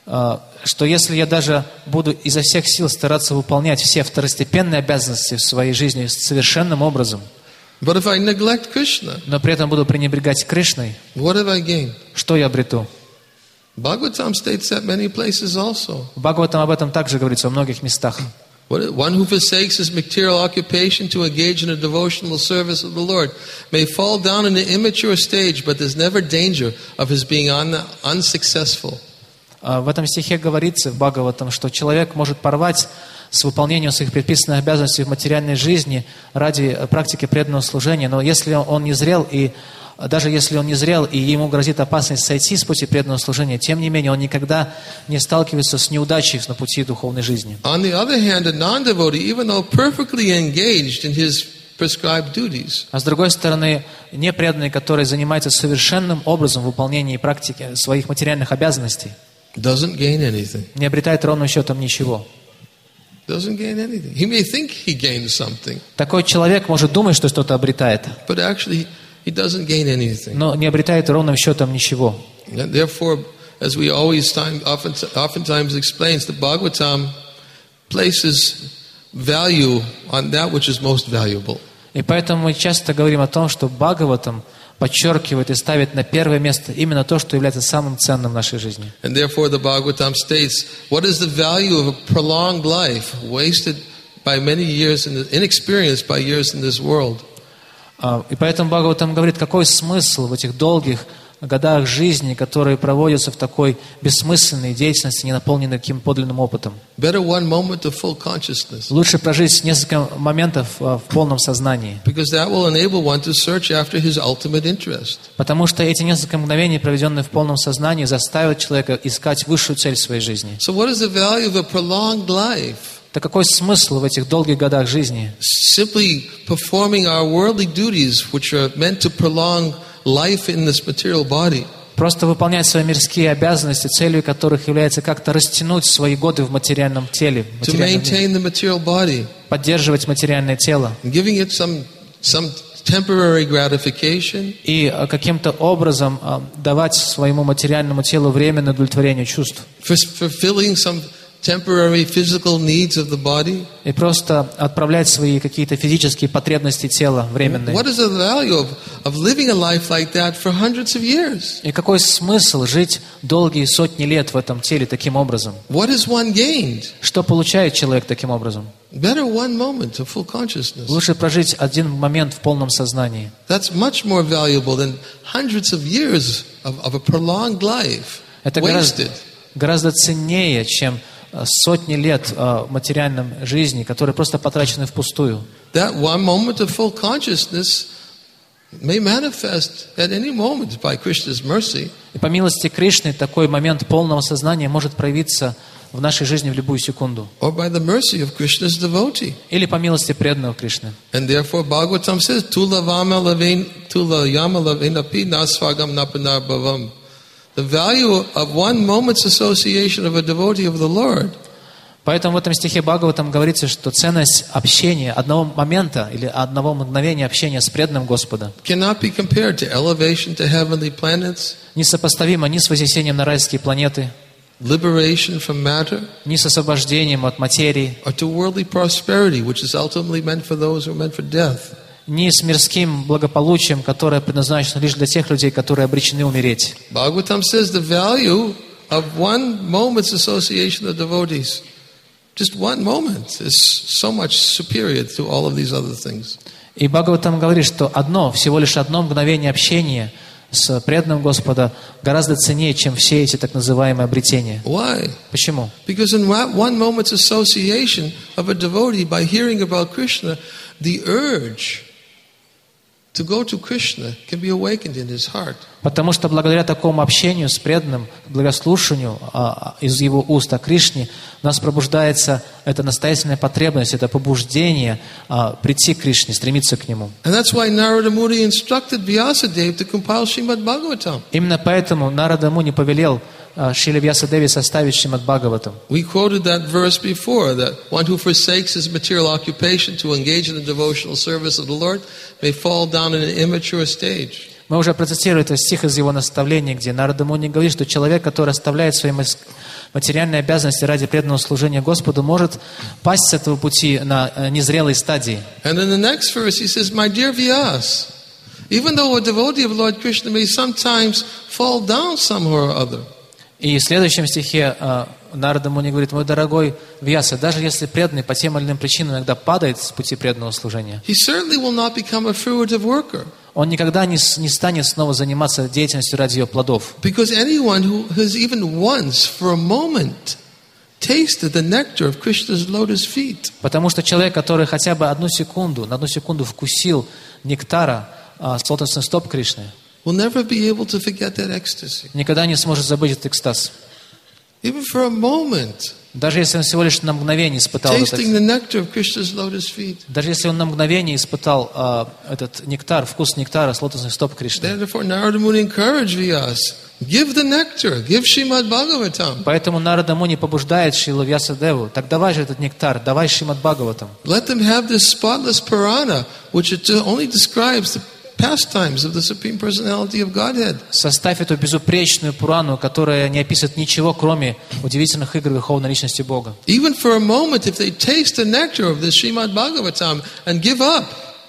Что если я даже буду изо всех сил стараться выполнять все второстепенные обязанности в своей жизни совершенным образом, but if I neglect Krishna, но при этом буду пренебрегать Кришной, what have I gained? что я обрету? Bhagavatam states that many places also. В Бхагаватам об этом также говорится во многих местах. One who forsakes his material occupation to engage in a devotional service of the Lord may fall down in an immature stage, but there's never danger of his being unsuccessful. В этом стихе говорится в Бхагаватам, что человек может порвать с выполнением своих предписанных обязанностей в материальной жизни ради практики преданного служения, но если он не зрел, и даже если он не зрел, и ему грозит опасность сойти с пути преданного служения, тем не менее он никогда не сталкивается с неудачей на пути духовной жизни. On the other hand, a non-devotee, even though perfectly engaged in his prescribed duties, А с другой стороны, непреданный, который занимается совершенным образом в выполнении практики своих материальных обязанностей, doesn't gain anything. не обретает ровным счетом ничего. Doesn't gain anything. He may think he gains something, Такой человек может думать, что что-то обретает, but actually he doesn't gain anything. но не обретает ровным счетом ничего. And therefore, as we oftentimes explains, the Bhagavatam places value on that which is most valuable. И поэтому мы часто говорим о том, что Бхагаватам подчеркивает и ставит на первое место именно то, что является самым ценным в нашей жизни. And therefore the Bhagavatam states, what is the value of a prolonged life wasted by many years, inexperienced by years in this world? И поэтому Бхагаватам говорит, какой смысл в этих долгих годах жизни, которые проводятся в такой бессмысленной деятельности, не наполненной каким подлинным опытом. Better one moment of full consciousness, Лучше прожить несколько моментов в полном сознании, because that will enable one to search after his ultimate interest. потому что эти несколько мгновений, проведенные в полном сознании, заставят человека искать высшую цель в своей жизни. So what is the value of a prolonged life? Так какой смысл в этих долгих годах жизни? Simply performing our worldly duties, which are meant to prolong life in this material body. Просто выполнять свои мирские обязанности, целью которых является как-то растянуть свои годы в материальном теле, в To материальном мире, maintain the material body, поддерживать материальное тело giving it some temporary gratification, и каким-то образом давать своему материальному телу временное удовлетворение чувств. fulfilling some temporary physical needs of the body. И просто отправлять свои какие-то физические потребности тела временные. What is the value of living a life like that for hundreds of years? И какой смысл жить долгие сотни лет в этом теле таким образом? What has one gained? Что получает человек таким образом? Better one moment of full consciousness. Лучше прожить один момент в полном сознании. That's much more valuable than hundreds of years of a prolonged life Это wasted. гораздо ценнее, чем сотни лет в материальном жизни, которые просто потрачены впустую. That one moment of full consciousness may manifest at any moment by Krishna's mercy. И по милости Кришны такой момент полного сознания может проявиться в нашей жизни в любую секунду. Or by the mercy of Krishna's devotee. Или по милости преданного Кришны. And therefore Bhagavatam says, Tula yama lavenapi nasvagam napanar bhavam. The value of one moment's association of a devotee of the Lord Поэтому в этом стихе Бхагаватам говорится, что ценность общения, одного момента или одного мгновения общения с преданным Господа cannot be compared to elevation to heavenly planets, несопоставимо ни с вознесением на райские планеты, liberation from matter, ни с освобождением от материи, or to worldly prosperity, which is ultimately meant for those who are meant for death. ни с мирским благополучием, которое предназначено лишь для тех людей, которые обречены умереть. Bhagavatam says the value of one moment's association of devotees, just one moment, is so much superior to all of these other things. И Бхагаватам говорит, что всего лишь одно мгновение общения с преданным Господа гораздо ценнее, чем все эти так называемые обретения. Why? Почему? Because in one moment's association of a devotee by hearing about Krishna, the urge to go to Krishna can be awakened in his heart. Потому что благодаря такому общению с преданным, благослушанию из его уст о Кришне, у нас пробуждается эта настоятельная потребность, это побуждение прийти к Кришне, стремиться к Нему. And that's why Narada Muni instructed Vyasadeva to compile Srimad Bhagavatam. Именно поэтому Нарада Муни повелел Шриле Вьясадеве составить Шримад Бхагаватам. We quoted that verse before, that one who forsakes his material occupation to engage in the devotional service of the Lord may fall down in an immature stage. Мы уже процитировали этот стих из его наставления, где Нарада Муни говорит, что человек, который оставляет свои материальные обязанности ради преданного служения Господу, может пасть с этого пути на незрелой стадии. And in the next verse he says, "My dear Vyas, even though a devotee of Lord Krishna may sometimes fall down somewhere or other." И в следующем стихе Нарада Муни говорит: мой дорогой Вьяса, даже если преданный по тем или иным причинам иногда падает с пути преданного служения, He certainly will not become a fruitive worker. он никогда не станет снова заниматься деятельностью ради ее плодов. Because anyone who has even once, for a moment, tasted the nectar of Krishna's lotus feet, Потому что человек, который хотя бы на одну секунду вкусил нектара с лотосных стоп Кришны, will never be able to forget that ecstasy. никогда не сможет забыть этот экстаз. Even for a moment, Даже если он всего лишь на мгновение испытал tasting the nectar of Krishna's lotus feet. даже если он на мгновение испытал этот нектар, вкус нектара с лотосных стоп Кришны. Therefore, Narada Muni encouraged Vyas, give the nectar, give Srimad Bhagavatam. Поэтому Нарада Муни побуждает Шрилу Вьясадеву: так давай же этот нектар, давай Шримад Бхагаватам. Let them have this spotless Purana, which only describes the pastimes of the Supreme Personality of Godhead. Составь эту безупречную Пурану, которая не описывает ничего, кроме удивительных игр Верховной Личности Бога. Even for a moment, if they taste the nectar of the Srimad Bhagavatam and give up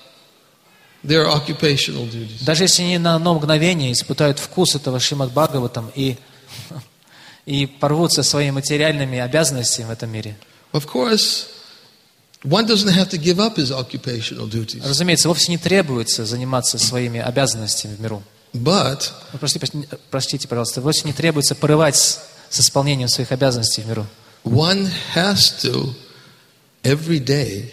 their occupational duties. Даже если они на одно мгновение испытают вкус этого Шримад Бхагаватам и порвутся своими материальными обязанностями в этом мире. Of course, one doesn't have to give up his occupational duties. Разумеется, вовсе не требуется заниматься своими обязанностями в миру. But Простите, пожалуйста, вовсе не требуется порывать с исполнением своих обязанностей в миру. one has to, every day,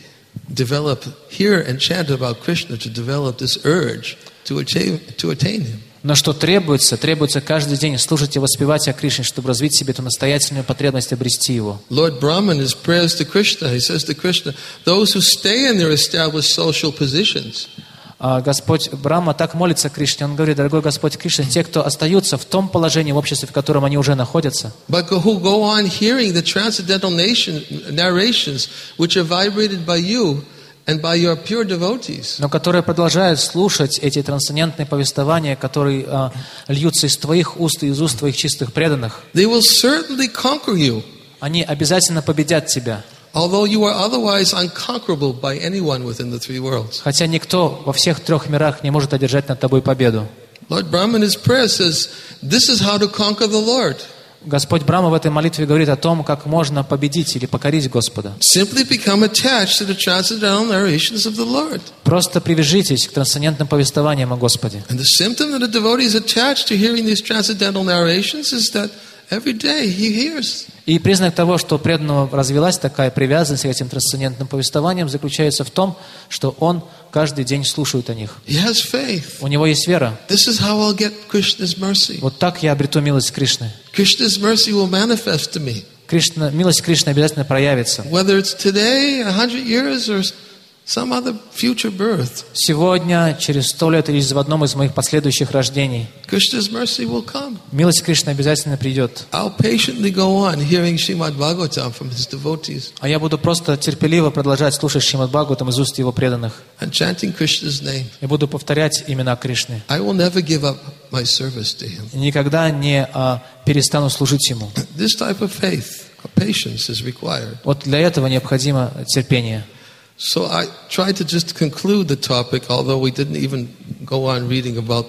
hear and chant about Krishna to develop this urge to attain him. Но что требуется каждый день слушать и воспевать о Кришне, чтобы развить в себе эту настоятельную потребность обрести Его. Lord Brahma, in his prayers to Krishna, he says to Krishna, those who stay in their established social positions, Господь Брахма так молится Кришне, он говорит: дорогой Господь Кришна, те, кто остаются в том положении в обществе, в котором они уже находятся, but who go on hearing the transcendental narrations which are vibrated by you and by your pure devotees, но которые продолжают слушать эти трансцендентные повествования, которые льются из твоих уст и из уст твоих чистых преданных, they will certainly conquer you, они обязательно победят тебя, although you are otherwise unconquerable by anyone within the three worlds. хотя никто во всех трех мирах не может одержать над тобой победу. Lord Brahma in his prayer says, this is how to conquer the Lord. Господь Брахма в этой молитве говорит о том, как можно победить или покорить Господа. Simply become attached to the transcendental narrations of the Lord. Просто привяжитесь к трансцендентным повествованиям о Господе. And the symptom that a devotee is attached to hearing these transcendental narrations is that every day he hears. И признак того, что у преданного развилась такая привязанность к этим трансцендентным повествованиям, заключается в том, что он каждый день слушает о них. He has faith. У него есть вера. This is how I'll get Krishna's mercy. Вот так я обрету милость Кришны. Krishna's mercy will manifest to me. Милость Кришны обязательно проявится. Whether it's today, 100 years, or some other future birth. Сегодня, через 100 лет или в одном из моих последующих рождений, Krishna's mercy will come. милость Кришны обязательно придет. I'll patiently go on hearing Srimad Bhagavatam from his devotees А я буду просто терпеливо продолжать слушать Шримад Бхагаватам из уст его преданных. and chanting Krishna's name. И буду повторять имена Кришны. I will never give up my service to him. И никогда не перестану служить ему. This type of faith, patience is required. Вот для этого необходимо терпение. So I tried to just conclude the topic, although we didn't even go on reading about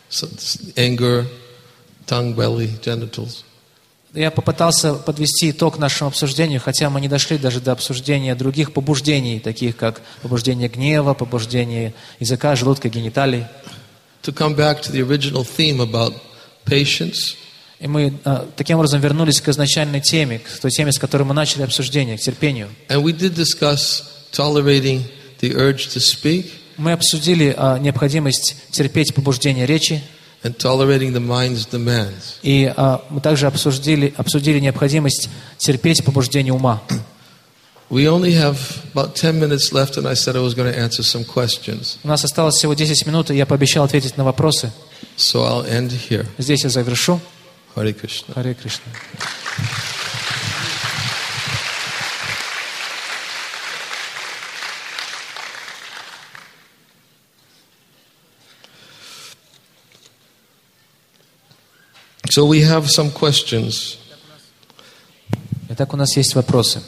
anger, tongue, belly, genitals. Я попытался подвести итог нашему обсуждению, хотя мы не дошли даже до обсуждения других побуждений, таких как побуждение гнева, побуждение языка, желудка, гениталий. To come back to the original theme about patience. И мы таким образом вернулись к изначальной теме, к той теме, с которой мы начали обсуждение, к терпению. And we did discuss tolerating the urge to speak Мы обсудили необходимость терпеть побуждение речи, and tolerating the mind's demands. и мы также обсудили необходимость терпеть побуждение ума. We only have about 10 minutes left, and I said I was going to answer some questions. У нас осталось всего 10 минут, и я пообещал ответить на вопросы. So I'll end here. Здесь я завершу. Hare Krishna. Харе Кришна. So we have some questions. Итак, у нас есть вопросы.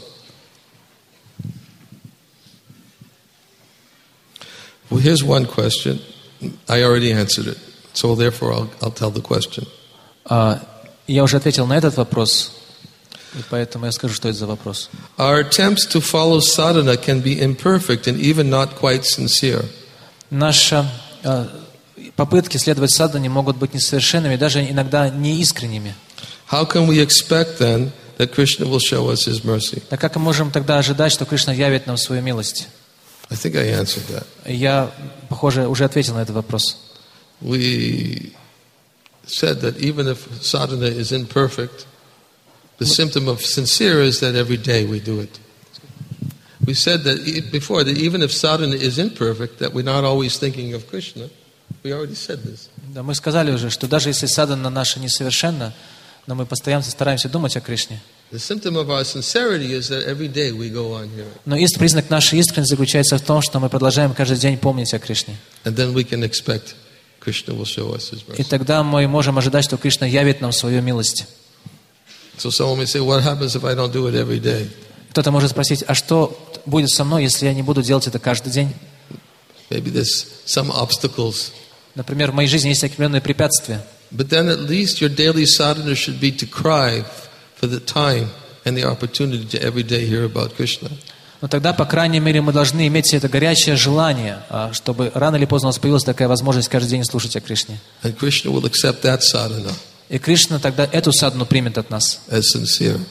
Well, here's one question. I already answered it, so therefore I'll tell the question. Я уже ответил на этот вопрос, и поэтому я скажу, что это за вопрос. Our attempts to follow sadhana can be imperfect and even not quite sincere. Наши попытки следовать садхане могут быть несовершенными, даже иногда неискренними. How can we expect then that Krishna will show us His mercy? Так как мы можем тогда ожидать, что Кришна явит нам свою милость? I think I answered that. Я, похоже, уже ответил на этот вопрос. We said that even if sadhana is imperfect, the symptom of sincere is that every day we do it. We said that before, that even if sadhana is imperfect, that we're not always thinking of Krishna. We already said this. Да, мы сказали уже, что даже если садхана наша несовершенна, но мы постоянно стараемся думать о Кришне. The symptom of our sincerity is that every day we go on here. Но признак нашей искренности заключается в том, что мы продолжаем каждый день помнить о Кришне. And then we can expect Krishna will show us His И mercy. тогда мы можем ожидать, что Кришна явит нам свою милость. So someone may say, what happens if I don't do it every day? Кто-то может спросить, а что будет со мной, если я не буду делать это каждый день? Maybe there's some obstacles. Например, в моей жизни есть определенные препятствия. But then at least your daily sadhana should be to cry for the time and the opportunity to every day hear about Krishna. Но тогда, по крайней мере, мы должны иметь это горячее желание, чтобы рано или поздно у нас появилась такая возможность каждый день слушать о Кришне. And Krishna will accept that sadhana И Кришна тогда эту садхану примет от нас, as sincere.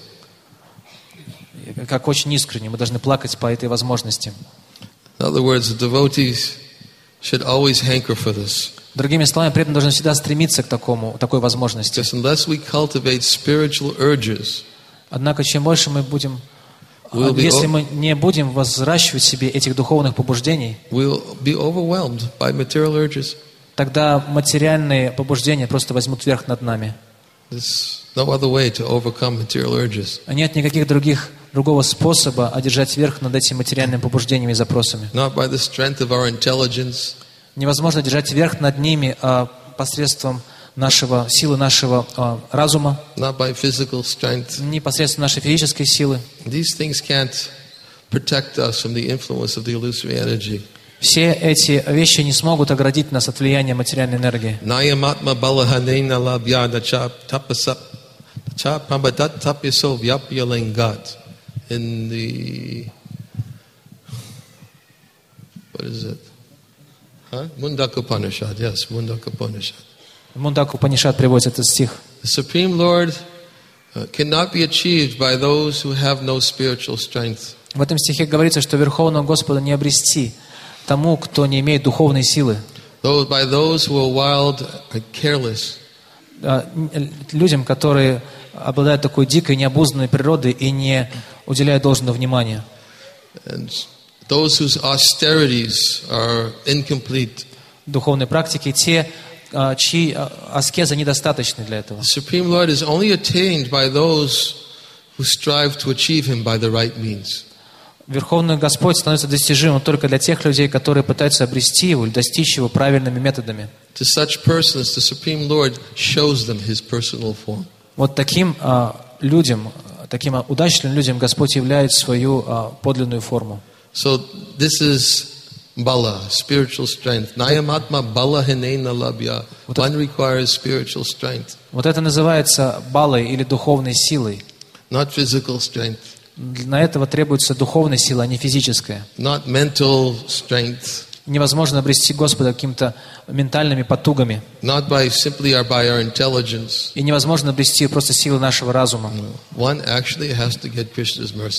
как очень искренне. Мы должны плакать по этой возможности. In other words, the devotees should always hanker for this. Другими словами, преданные должны всегда стремиться к такой возможности. Because unless we cultivate spiritual urges, Однако, чем больше мы будем, We'll be если мы не будем возращивать в себе этих духовных побуждений, we'll be overwhelmed by material urges. тогда материальные побуждения просто возьмут верх над нами. There's no other way to overcome material urges. Нет никаких другого способа одержать верх над этими материальными побуждениями и запросами. Not by the strength of our intelligence, Невозможно держать верх над ними посредством силы нашего разума, not by physical strength. не посредством нашей физической силы. These things can't protect us from the influence of the illusory energy. Все эти вещи не смогут оградить нас от влияния материальной энергии. Nayamatma balahanena labhya tapasap chapambadat tapyaso vyapyalingat. In the, what is it? Mundaka Upanishad, yes, Mundaka Upanishad. Мундака Упанишад приводит этот стих. The Supreme Lord cannot be achieved by those who have no spiritual strength. В этом стихе говорится, что Верховного Господа не обрести тому, кто не имеет духовной силы. By those who are wild and careless. Людям, которые обладают такой дикой, необузданной природой и не уделяют должного внимания. And those whose austerities are incomplete. Духовные практики, те, чьи аскезы недостаточны для этого. The Supreme Lord is only attained by those who strive to achieve Him by the right means. Верховный Господь становится достижимым только для тех людей, которые пытаются обрести его или достичь его правильными методами. To such persons, the Supreme Lord shows them His personal form. Вот таким людям, таким удачливым людям Господь являет свою подлинную форму. So this is bala, spiritual strength. Nayamatma bala hinena labhya. One requires spiritual strength. Вот это называется балой или духовной силой. Not physical strength. На этого требуется духовная сила, а не физическая. Not mental strength. Невозможно обрести Господа какими-то ментальными потугами. Not simply by our intelligence. И невозможно обрести просто силы нашего разума. One actually has to get Krishna's mercy.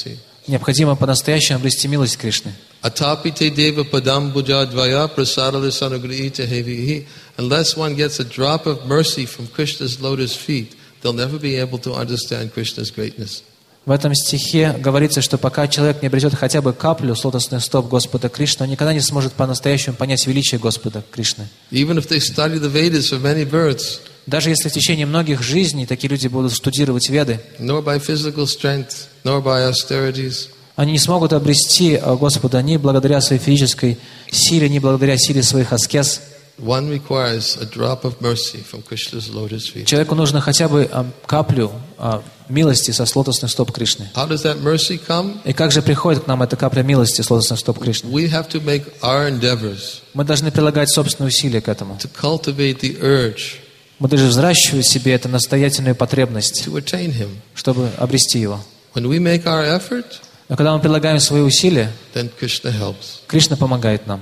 необходимо по-настоящему обрести милость Кришны. Atapite deva padam bujadvaya prasadalis hevihi. Unless one gets a drop of mercy from Krishna's lotus feet, they'll never be able to understand Krishna's greatness. В этом стихе говорится, что пока человек не обретет хотя бы каплю с лотосных стоп Господа Кришны, он никогда не сможет по-настоящему понять величие Господа Кришны. Even if they study the Vedas for many births, Даже если в течение многих жизней такие люди будут штудировать Веды, nor by physical strength, nor by austerities, они не смогут обрести Господа ни благодаря своей физической силе, ни благодаря силе своих аскез. one requires a drop of mercy from Krishna's lotus feet. Человеку нужно хотя бы каплю милости со лотосных стоп Кришны. How does that mercy come? И как же приходит к нам эта капля милости с лотосных стоп Кришны? We have to make our endeavors Мы должны прилагать собственные усилия к этому. to cultivate the urge Мы должны взращивать в себе эту настоятельную потребность, to attain Him. чтобы обрести его. When we make our effort, Но когда мы прилагаем свои усилия, then Krishna helps. Кришна помогает нам.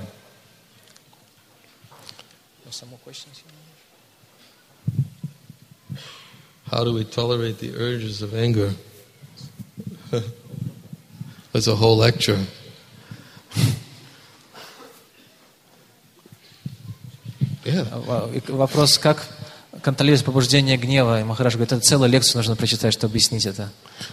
How do we tolerate the urges of anger? That's a whole lecture. Yeah. Вопрос, как контролировать побуждение гнева. И Махарадж говорит, это целую лекцию нужно прочитать, чтобы объяснить это.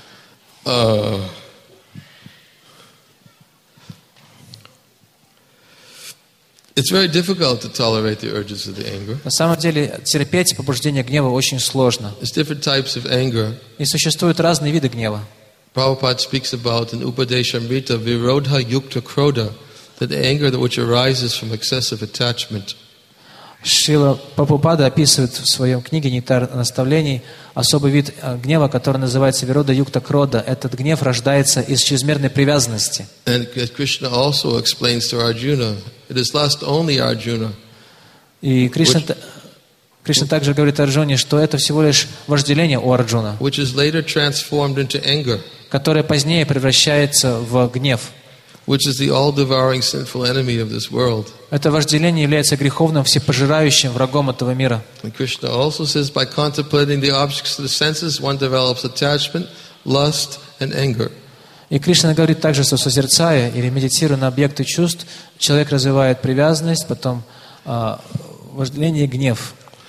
It's very difficult to tolerate the urges of the anger. На самом деле, терпеть побуждение гнева очень сложно. There's different types of anger. И существуют разные виды гнева. Prabhupada speaks about in Upadeshamrita Virodha Yukta Krodha, that the anger which arises from excessive attachment. Шрила Прабхупада описывает в своем книге «Нектар наставлений» особый вид гнева, который называется «Вирода Юкта Крода». Этот гнев рождается из чрезмерной привязанности. And Krishna also explains to Arjuna, it is lust only, Arjuna. И Кришна также говорит Арджуне, что это всего лишь вожделение у Арджуна, Which is later transformed into anger, которое позднее превращается в гнев. which is the all-devouring sinful enemy of this world. Это вожделение является греховным, всепожирающим врагом этого мира. And Krishna also says, by contemplating the objects of the senses, one develops attachment, lust, and anger. И Кришна говорит также, что созерцая или медитируя на объекты чувств, человек развивает привязанность, потом вожделение и гнев.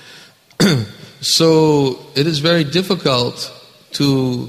So it is very difficult to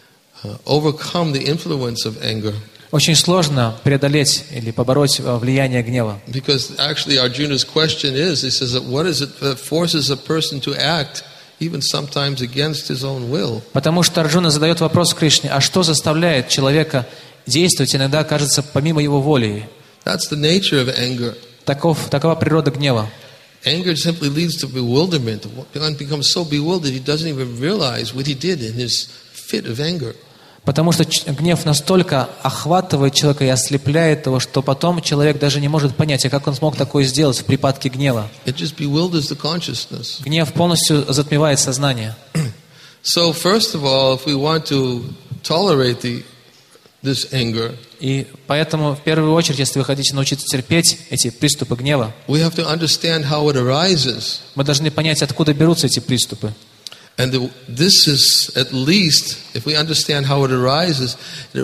overcome the influence of anger. Очень сложно преодолеть или побороть влияние гнева. Because actually Arjuna's question is, he says, that what is it that forces a person to act even sometimes against his own will? Потому что Арджуна задает вопрос Кришне, а что заставляет человека действовать иногда, кажется, помимо его воли? That's the nature of anger. Такова природа гнева. Anger simply leads to bewilderment. One becomes so bewildered he doesn't even realize what he did in his fit of anger. Потому что гнев настолько охватывает человека и ослепляет его, что потом человек даже не может понять, а как он смог такое сделать в припадке гнева. It just bewilders the consciousness. Гнев полностью затмевает сознание. So first of all, if we want to tolerate this anger, И поэтому, в первую очередь, если вы хотите научиться терпеть эти приступы гнева, we have to understand how it arises. мы должны понять, откуда берутся эти приступы. And this is, at least, if we understand how it arises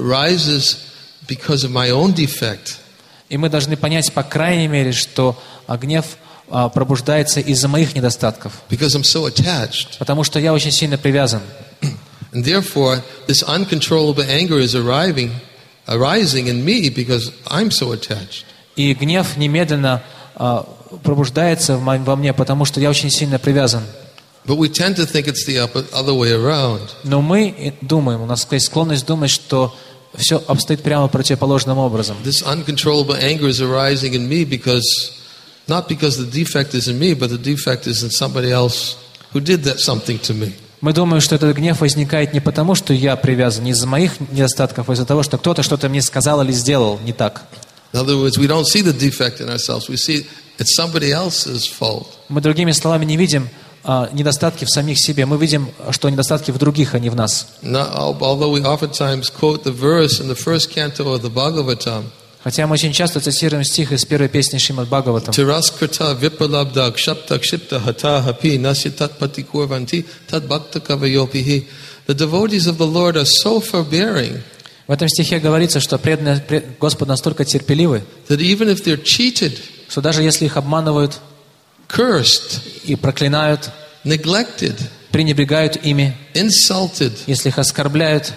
because of my own defect. И мы должны понять, по крайней мере, что гнев пробуждается из-за моих недостатков. Because I'm so attached. Потому что я очень сильно привязан. And therefore, this uncontrollable anger is arising in me because I'm so attached. И гнев немедленно пробуждается во мне, потому что я очень сильно привязан. But we tend to think it's the other way around. Но мы думаем, у нас есть склонность думать, что все обстоит прямо противоположным образом. This uncontrollable anger is arising in me not because the defect is in me, but the defect is in somebody else who did something to me. Мы думаем, что этот гнев возникает не потому, что я привязан, не из-за моих недостатков, а из-за того, что кто-то что-то мне сказал или сделал не так. In other words, we don't see the defect in ourselves. We see it's somebody else's fault. Мы другими словами не видим недостатки в самих себе. Мы видим, что недостатки в других, а не в нас. Although we oftentimes quote the verse in the first canto of the Bhagavatam. Хотя мы очень часто цитируем стих из первой песни Шримад Бхагаватам. Tiraskrita vipralabda kshapta kshipta hata hapi nasyatat patikurvanti tad bhakta kavayopihi. The devotees of the Lord are so forbearing. В этом стихе говорится, что преданные Господу настолько терпеливы, that even if they're cheated, что даже если их обманывают cursed, и проклинают, neglected, пренебрегают ими, insulted, если их оскорбляют,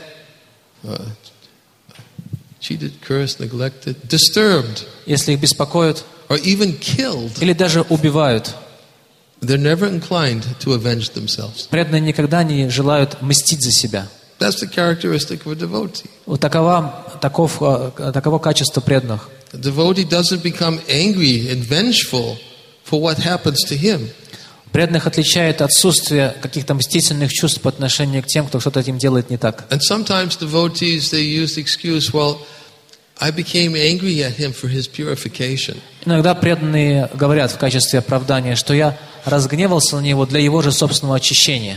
cheated, cursed, neglected, disturbed, если их беспокоят or even killed, или даже убивают, they're never inclined to avenge themselves. преданные никогда не желают мстить за себя. That's the characteristic of a devotee. Вот таково качество преданных. A devotee doesn't become angry and vengeful for what happens to him. Преданных отличает отсутствие каких-то мстительных чувств по отношению к тем, кто что-то им делает не так. And sometimes devotees, they use the excuse, well, I became angry at him for his purification. Иногда преданные говорят в качестве оправдания, что я разгневался на него для его же собственного очищения.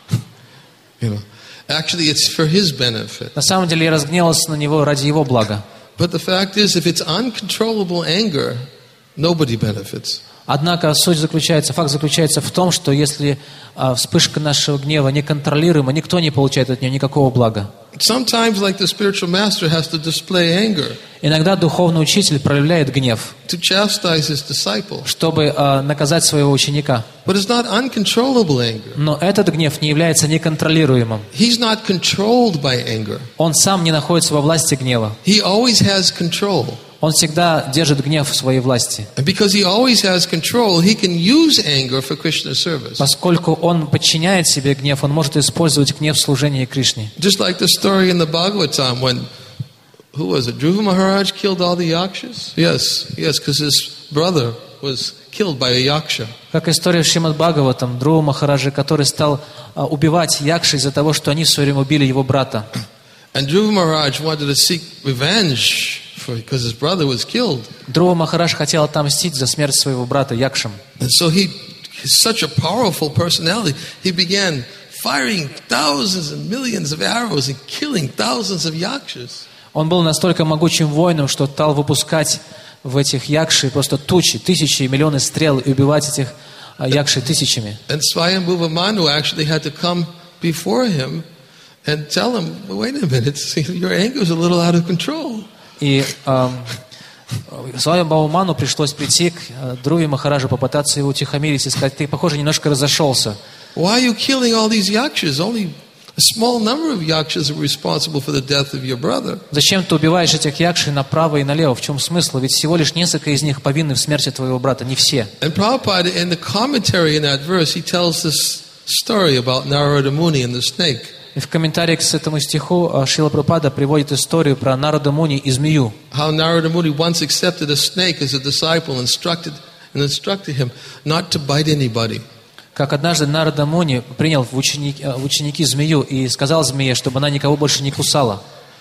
You know, actually, it's for his benefit. На самом деле я разгневался на него ради его блага. But the fact is, if it's uncontrollable anger, nobody benefits. Однако факт заключается в том, что если вспышка нашего гнева неконтролируема, никто не получает от нее никакого блага. Sometimes, like the spiritual master has to display anger Иногда духовный учитель проявляет гнев, to chastise his disciple. чтобы наказать своего ученика. But it's not uncontrollable anger. Но этот гнев не является неконтролируемым. He's not controlled by anger. Он сам не находится во власти гнева. He always has control. Он всегда держит гнев в своей власти. And because he always has control, he can use anger for Krishna's service. Поскольку он подчиняет себе гнев, он может использовать гнев в служении Кришне. Just like the story in the Bhagavatam when, who was it? Dhruva Maharaj killed all the yakshas? Yes, because his brother was killed by a yaksha. Как история в Шримад Бхагаватам, Dhruva Махараджа, который стал убивать якши из-за того, что они в свое время убили его брата. And Dhruva Maharaj wanted to seek revenge because his brother was killed. Dhruva Махарадж хотел отомстить за смерть своего брата Якшам. And so he's such a powerful personality. He began firing thousands and millions of arrows and killing thousands of yakshas. Он был настолько могучим воином, что стал выпускать в этих якши просто тучи, тысячи и миллионы стрел и убивать этих якши тысячами. And Swayambhuva Manu actually had to come before him and tell him, wait a minute, your anger is a little out of control. И Свайамбхуву Ману пришлось прийти к Dhruva Махараджу, попытаться его утихомирить и сказать: ты, похоже, немножко разошелся. Why are you killing all these yakshas? Only a small number of yakshas are responsible for the death of your brother. Зачем ты убиваешь этих якши направо и налево? В чем смысл? Ведь всего лишь несколько из них повинны в смерти твоего брата, не все. And Prabhupada, in the commentary in that verse, he tells this story about Narada Muni and the snake. И в комментарии к этому стиху Шрила Прабхупада приводит историю про Нарада Муни и змею. How Narada Muni once accepted a snake as a disciple and instructed him not to bite anybody. Как однажды Нарада Муни принял в ученики змею и сказал змее, чтобы она никого больше не кусала.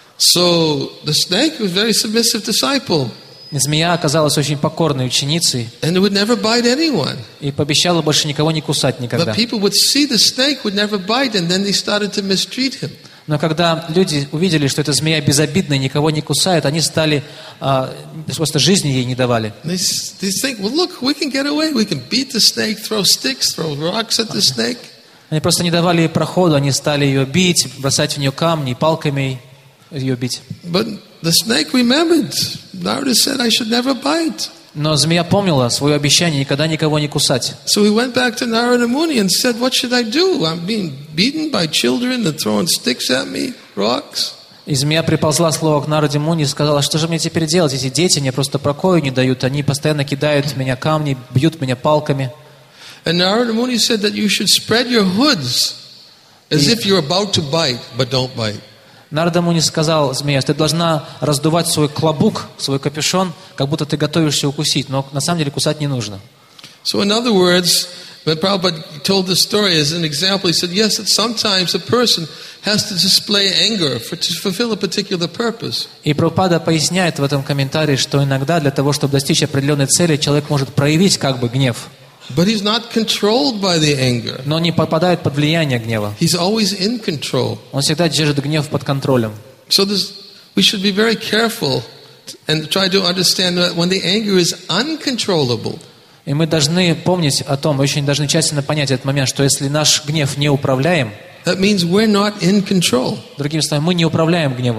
So the snake was a very submissive disciple. Змея оказалась очень покорной ученицей And it would never bite anyone. и пообещала больше никого не кусать никогда. But people would see the snake would never bite, and then they started to mistreat him. Но когда люди увидели, что эта змея безобидная, никого не кусает, они стали, просто жизни ей не давали. They think, well, look, we can get away. We can beat the snake, throw sticks, throw rocks at the snake. Они просто не давали ей проходу, они стали ее бить, бросать в нее камни, палками ее бить. But the snake remembered. Narada said, I should never bite. Но змея помнила свое обещание никогда никого не кусать. So he went back to Narada Muni and said, what should I do? I'm being beaten by children. They're throwing sticks at me, rocks. И змея приползла слово к Нараде Муни и сказала: что же мне теперь делать? Эти дети мне просто покоя не дают. Они постоянно кидают в меня камни, бьют меня палками. And Narada Muni said that you should spread your hoods as if you're about to bite, but don't bite. Нарада Муни сказал змея: ты должна раздувать свой клобук, свой капюшон, как будто ты готовишься укусить, но на самом деле кусать не нужно. So in other words, when Prabhupada told this story as an example, he said, yes, that sometimes a person has to display anger to fulfill a particular purpose. И Прабхупада поясняет в этом комментарии, что иногда для того, чтобы достичь определенной цели, человек может проявить как бы гнев. But he's not controlled by the anger. Но не попадает под влияние гнева. He's always in control. Он всегда держит гнев под контролем. So we should be very careful and try to understand that when the anger is uncontrollable. И мы должны помнить о том, очень должны тщательно понять этот момент, что если наш гнев не управляем, that means we're not in control. Другими словами, мы не управляем гневом.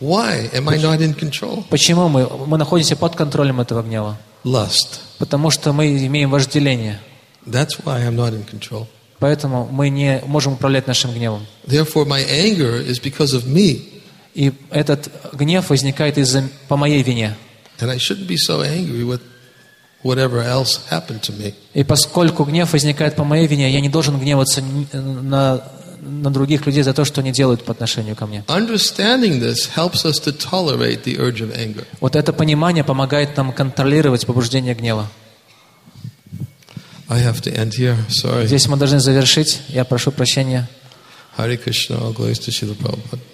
Why am I not in control? Почему мы находимся под контролем этого гнева? Lust. Потому что мы имеем вожделение. That's why I'm not in control. Поэтому мы не можем управлять нашим гневом. Therefore, my anger is because of me. И этот гнев возникает по моей вине. And I shouldn't be so angry with whatever else happened to me. И поскольку гнев возникает по моей вине, я не должен гневаться на других людей за то, что они делают по отношению ко мне. Understanding this helps us to tolerate the urge of anger. Вот это понимание помогает нам контролировать побуждение гнева. I have to end here. Sorry. Здесь мы должны завершить. Я прошу прощения. Hare Krishna, all glories to Srila Prabhupada.